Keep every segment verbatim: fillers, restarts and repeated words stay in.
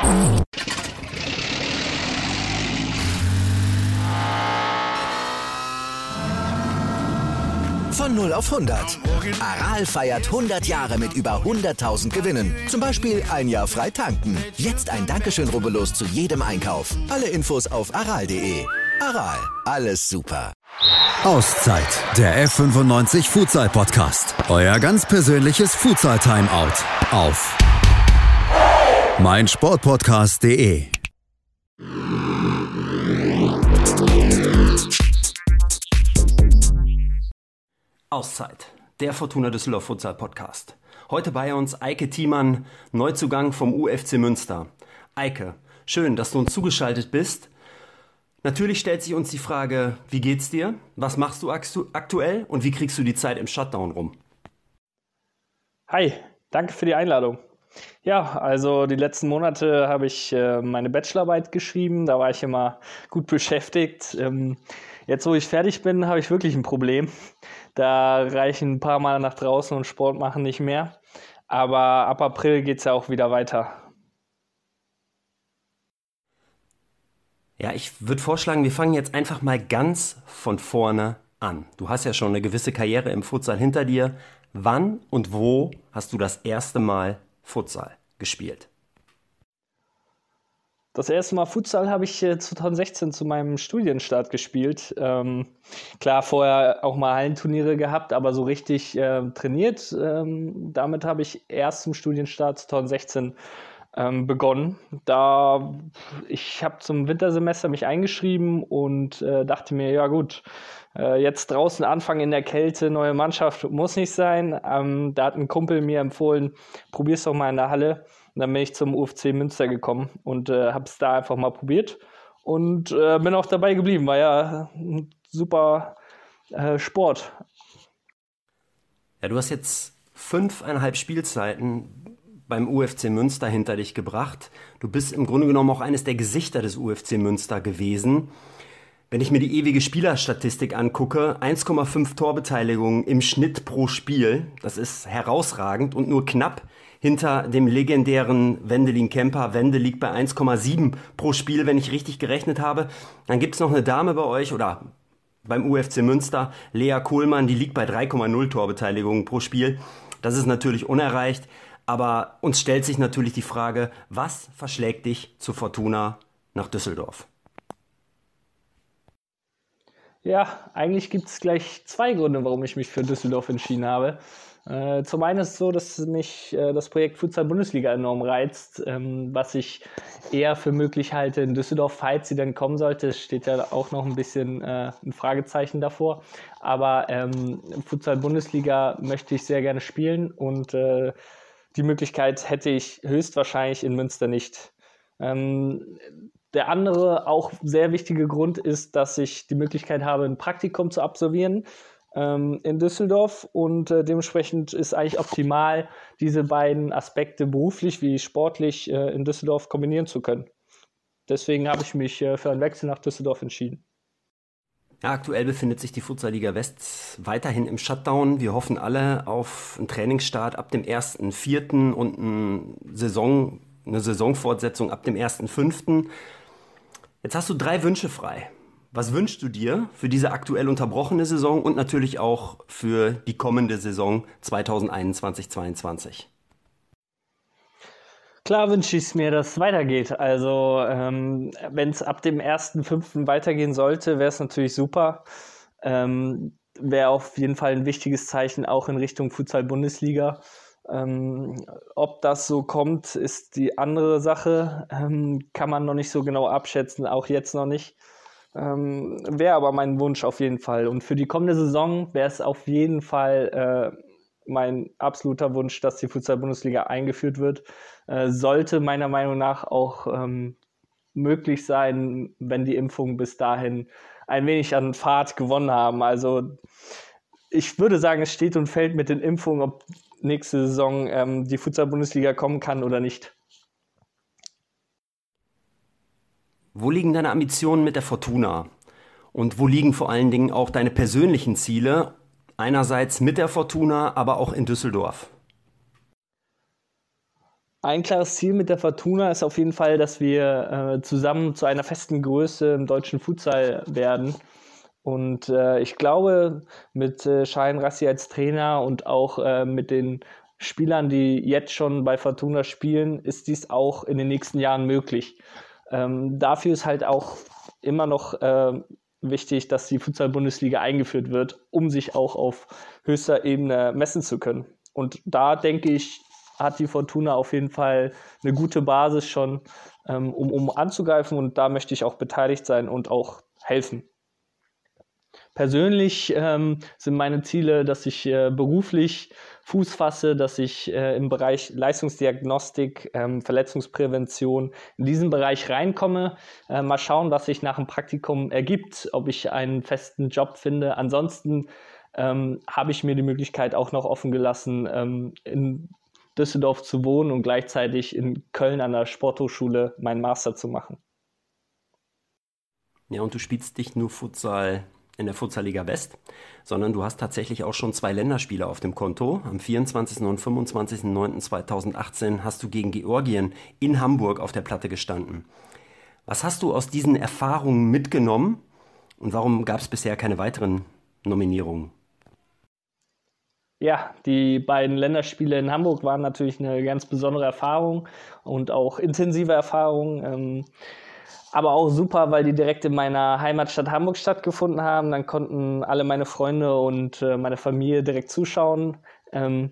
Von null auf hundert. Aral feiert hundert Jahre mit über hunderttausend Gewinnen. Zum Beispiel ein Jahr frei tanken. Jetzt ein Dankeschön, rubbellos zu jedem Einkauf. Alle Infos auf aral punkt de. Aral, alles super. Auszeit, der F fünfundneunzig Futsal Podcast. Euer ganz persönliches Futsal Timeout auf meinsportpodcast punkt de. Auszeit, der Fortuna Düsseldorf Futsal Podcast. Heute bei uns Eike Thiemann, Neuzugang vom U F C Münster. Eike, schön, dass du uns zugeschaltet bist. Natürlich stellt sich uns die Frage, wie geht's dir? Was machst du aktuell und wie kriegst du die Zeit im Shutdown rum? Hi, danke für die Einladung. Ja, also die letzten Monate habe ich äh, meine Bachelorarbeit geschrieben, da war ich immer gut beschäftigt. Ähm, jetzt, wo ich fertig bin, habe ich wirklich ein Problem. Da reichen ein paar Mal nach draußen und Sport machen nicht mehr. Aber ab April geht es ja auch wieder weiter. Ja, ich würde vorschlagen, wir fangen jetzt einfach mal ganz von vorne an. Du hast ja schon eine gewisse Karriere im Futsal hinter dir. Wann und wo hast du das erste Mal Futsal gespielt? Das erste Mal Futsal habe ich äh, zweitausendsechzehn zu meinem Studienstart gespielt. Ähm, klar, vorher auch mal Hallenturniere gehabt, aber so richtig äh, trainiert. Ähm, damit habe ich erst zum Studienstart zweitausendsechzehn ähm, begonnen. Da ich habe zum Wintersemester mich eingeschrieben und äh, dachte mir, ja gut, äh, jetzt draußen anfangen in der Kälte, neue Mannschaft muss nicht sein. Ähm, da hat ein Kumpel mir empfohlen, probier's doch mal in der Halle. Und dann bin ich zum U F C Münster gekommen und äh, habe es da einfach mal probiert und äh, bin auch dabei geblieben. War ja ein super äh, Sport. Ja, du hast jetzt fünfeinhalb Spielzeiten beim U F C Münster hinter dich gebracht. Du bist im Grunde genommen auch eines der Gesichter des U F C Münster gewesen. Wenn ich mir die ewige Spielerstatistik angucke, eins Komma fünf Torbeteiligungen im Schnitt pro Spiel, das ist herausragend und nur knapp hinter dem legendären Wendelin Kemper. Wende liegt bei eins Komma sieben pro Spiel, wenn ich richtig gerechnet habe. Dann gibt es noch eine Dame bei euch oder beim U F C Münster, Lea Kohlmann, die liegt bei drei Komma null Torbeteiligungen pro Spiel. Das ist natürlich unerreicht, aber uns stellt sich natürlich die Frage, was verschlägt dich zu Fortuna nach Düsseldorf? Ja, eigentlich gibt es gleich zwei Gründe, warum ich mich für Düsseldorf entschieden habe. Äh, zum einen ist es so, dass mich äh, das Projekt Futsal Bundesliga enorm reizt, ähm, was ich eher für möglich halte in Düsseldorf, falls sie dann kommen sollte. Es steht ja auch noch ein bisschen äh, ein Fragezeichen davor. Aber ähm, Futsal Bundesliga möchte ich sehr gerne spielen und äh, die Möglichkeit hätte ich höchstwahrscheinlich in Münster nicht. Ähm, Der andere, auch sehr wichtige Grund ist, dass ich die Möglichkeit habe, ein Praktikum zu absolvieren ähm, in Düsseldorf und äh, dementsprechend ist eigentlich optimal, diese beiden Aspekte beruflich wie sportlich äh, in Düsseldorf kombinieren zu können. Deswegen habe ich mich äh, für einen Wechsel nach Düsseldorf entschieden. Ja, aktuell befindet sich die Futsal-Liga West weiterhin im Shutdown. Wir hoffen alle auf einen Trainingsstart ab dem ersten vierten und eine Saison, eine Saisonfortsetzung ab dem ersten fünften Jetzt hast du drei Wünsche frei. Was wünschst du dir für diese aktuell unterbrochene Saison und natürlich auch für die kommende Saison zweitausendeinundzwanzig zweiundzwanzig? Klar wünsche ich es mir, dass es weitergeht. Also ähm, wenn es ab dem ersten fünften weitergehen sollte, wäre es natürlich super. Ähm, wäre auf jeden Fall ein wichtiges Zeichen auch in Richtung Futsal-Bundesliga. Ähm, ob das so kommt, ist die andere Sache. Ähm, kann man noch nicht so genau abschätzen, auch jetzt noch nicht. Ähm, wäre aber mein Wunsch auf jeden Fall. Und für die kommende Saison wäre es auf jeden Fall äh, mein absoluter Wunsch, dass die Futsal-Bundesliga eingeführt wird. Äh, sollte meiner Meinung nach auch ähm, möglich sein, wenn die Impfungen bis dahin ein wenig an Fahrt gewonnen haben. Also ich würde sagen, es steht und fällt mit den Impfungen, ob nächste Saison ähm, die Futsal-Bundesliga kommen kann oder nicht. Wo liegen deine Ambitionen mit der Fortuna? Und wo liegen vor allen Dingen auch deine persönlichen Ziele? Einerseits mit der Fortuna, aber auch in Düsseldorf. Ein klares Ziel mit der Fortuna ist auf jeden Fall, dass wir äh, zusammen zu einer festen Größe im deutschen Futsal werden. Und äh, ich glaube, mit äh, Şahin Rassi als Trainer und auch äh, mit den Spielern, die jetzt schon bei Fortuna spielen, ist dies auch in den nächsten Jahren möglich. Ähm, dafür ist halt auch immer noch äh, wichtig, dass die Futsal-Bundesliga eingeführt wird, um sich auch auf höchster Ebene messen zu können. Und da denke ich, hat die Fortuna auf jeden Fall eine gute Basis schon, ähm, um, um anzugreifen, und da möchte ich auch beteiligt sein und auch helfen. Persönlich ähm, sind meine Ziele, dass ich äh, beruflich Fuß fasse, dass ich äh, im Bereich Leistungsdiagnostik, ähm, Verletzungsprävention in diesen Bereich reinkomme. Äh, mal schauen, was sich nach dem Praktikum ergibt, ob ich einen festen Job finde. Ansonsten ähm, habe ich mir die Möglichkeit auch noch offen gelassen, ähm, in Düsseldorf zu wohnen und gleichzeitig in Köln an der Sporthochschule meinen Master zu machen. Ja, und du spielst nicht nur Futsal in der Futsal-Liga West, sondern du hast tatsächlich auch schon zwei Länderspiele auf dem Konto. Am vierundzwanzigsten und fünfundzwanzigsten neunten zweitausendachtzehn hast du gegen Georgien in Hamburg auf der Platte gestanden. Was hast du aus diesen Erfahrungen mitgenommen und warum gab es bisher keine weiteren Nominierungen? Ja, die beiden Länderspiele in Hamburg waren natürlich eine ganz besondere Erfahrung und auch intensive Erfahrung. Ähm, aber auch super, weil die direkt in meiner Heimatstadt Hamburg stattgefunden haben. Dann konnten alle meine Freunde und äh, meine Familie direkt zuschauen. Ähm,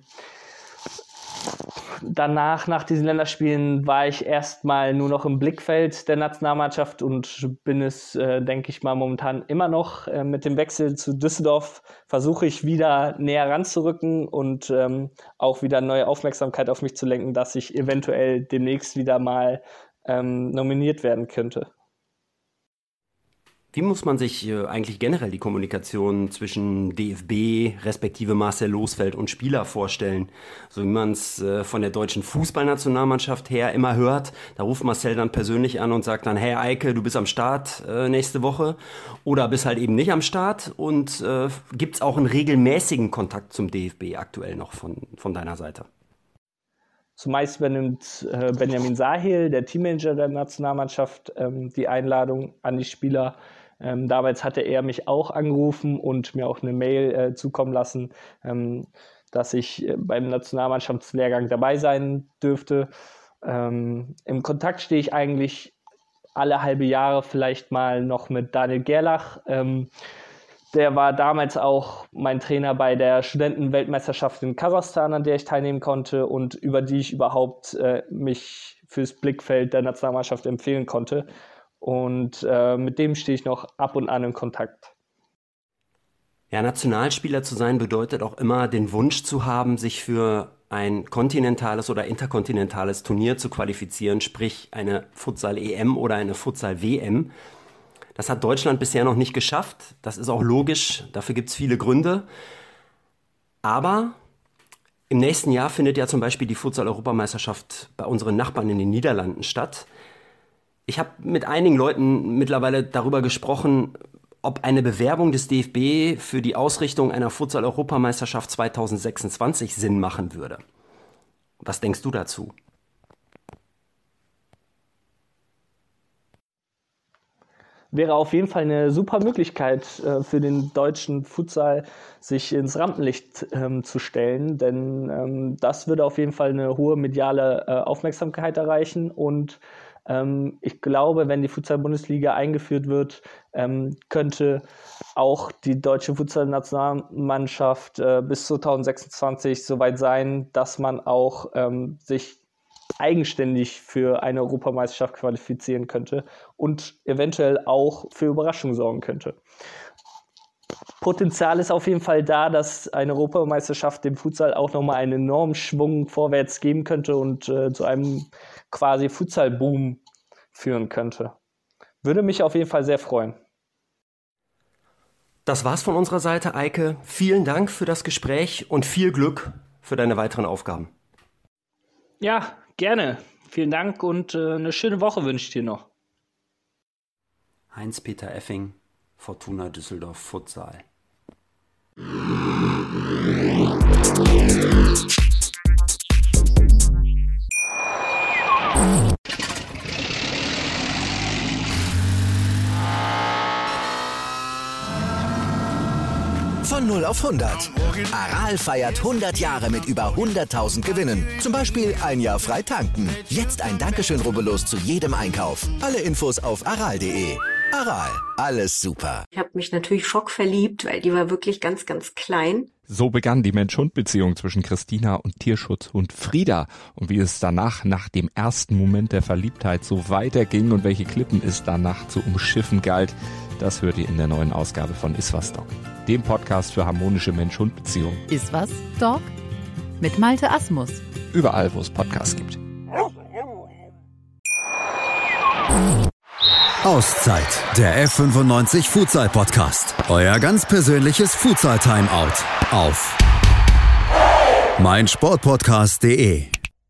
danach, nach diesen Länderspielen, war ich erstmal nur noch im Blickfeld der Nationalmannschaft und bin es, äh, denke ich mal, momentan immer noch. Äh, mit dem Wechsel zu Düsseldorf versuche ich wieder näher ranzurücken und ähm, auch wieder neue Aufmerksamkeit auf mich zu lenken, dass ich eventuell demnächst wieder mal ähm, nominiert werden könnte. Wie muss man sich äh, eigentlich generell die Kommunikation zwischen D F B, respektive Marcel Losfeld und Spieler vorstellen? So wie man es äh, von der deutschen Fußballnationalmannschaft her immer hört, da ruft Marcel dann persönlich an und sagt dann, hey Eike, du bist am Start äh, nächste Woche, oder bist halt eben nicht am Start, und äh, gibt es auch einen regelmäßigen Kontakt zum D F B aktuell noch von, von deiner Seite? Zumeist übernimmt äh, Benjamin Sahil, der Teammanager der Nationalmannschaft, ähm, die Einladung an die Spieler. Ähm, damals hatte er mich auch angerufen und mir auch eine Mail äh, zukommen lassen, ähm, dass ich äh, beim Nationalmannschaftslehrgang dabei sein dürfte. Ähm, Im Kontakt stehe ich eigentlich alle halbe Jahre vielleicht mal noch mit Daniel Gerlach. Ähm, der war damals auch mein Trainer bei der Studentenweltmeisterschaft in Kasachstan, an der ich teilnehmen konnte und über die ich überhaupt äh, mich fürs Blickfeld der Nationalmannschaft empfehlen konnte. Und äh, mit dem stehe ich noch ab und an in Kontakt. Ja, Nationalspieler zu sein bedeutet auch immer den Wunsch zu haben, sich für ein kontinentales oder interkontinentales Turnier zu qualifizieren, sprich eine Futsal-E M oder eine Futsal-W M. Das hat Deutschland bisher noch nicht geschafft. Das ist auch logisch, dafür gibt es viele Gründe. Aber im nächsten Jahr findet ja zum Beispiel die Futsal-Europameisterschaft bei unseren Nachbarn in den Niederlanden statt. Ich habe mit einigen Leuten mittlerweile darüber gesprochen, ob eine Bewerbung des D F B für die Ausrichtung einer Futsal-Europameisterschaft zweitausendsechsundzwanzig Sinn machen würde. Was denkst du dazu? Wäre auf jeden Fall eine super Möglichkeit äh, für den deutschen Futsal, sich ins Rampenlicht ähm, zu stellen, denn ähm, das würde auf jeden Fall eine hohe mediale äh, Aufmerksamkeit erreichen, und ähm, ich glaube, wenn die Futsal-Bundesliga eingeführt wird, ähm, könnte auch die deutsche Futsal-Nationalmannschaft äh, bis zweitausendsechsundzwanzig soweit sein, dass man auch ähm, sich eigenständig für eine Europameisterschaft qualifizieren könnte und eventuell auch für Überraschungen sorgen könnte. Potenzial ist auf jeden Fall da, dass eine Europameisterschaft dem Futsal auch nochmal einen enormen Schwung vorwärts geben könnte und äh, zu einem quasi Futsal-Boom führen könnte. Würde mich auf jeden Fall sehr freuen. Das war's von unserer Seite, Eike. Vielen Dank für das Gespräch und viel Glück für deine weiteren Aufgaben. Ja, gerne. Vielen Dank und äh, eine schöne Woche wünsche ich dir noch. Heinz-Peter Effing, Fortuna Düsseldorf Futsal. Von null auf hundert. Aral feiert hundert Jahre mit über hunderttausend Gewinnen. Zum Beispiel ein Jahr frei tanken. Jetzt ein Dankeschön, rubbellos zu jedem Einkauf. Alle Infos auf aral punkt de. Aral, alles super. Ich habe mich natürlich schockverliebt, weil die war wirklich ganz, ganz klein. So begann die Mensch-Hund-Beziehung zwischen Christina und Tierschutzhund Frieda. Und wie es danach, nach dem ersten Moment der Verliebtheit, so weiterging und welche Klippen es danach zu umschiffen galt, das hört ihr in der neuen Ausgabe von Iswas Dog, dem Podcast für harmonische Mensch-Hund-Beziehungen. Iswas Dog mit Malte Asmus. Überall, wo es Podcasts gibt. Auszeit, der F fünfundneunzig Futsal Podcast. Euer ganz persönliches Futsal Timeout auf meinsportpodcast punkt de.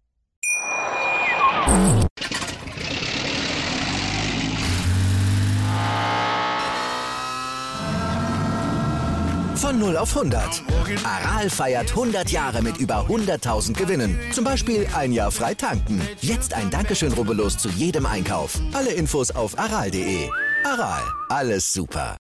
Von null auf hundert. Aral feiert hundert Jahre mit über hunderttausend Gewinnen. Zum Beispiel ein Jahr frei tanken. Jetzt ein Dankeschön, rubbellos zu jedem Einkauf. Alle Infos auf aral punkt de. Aral, alles super.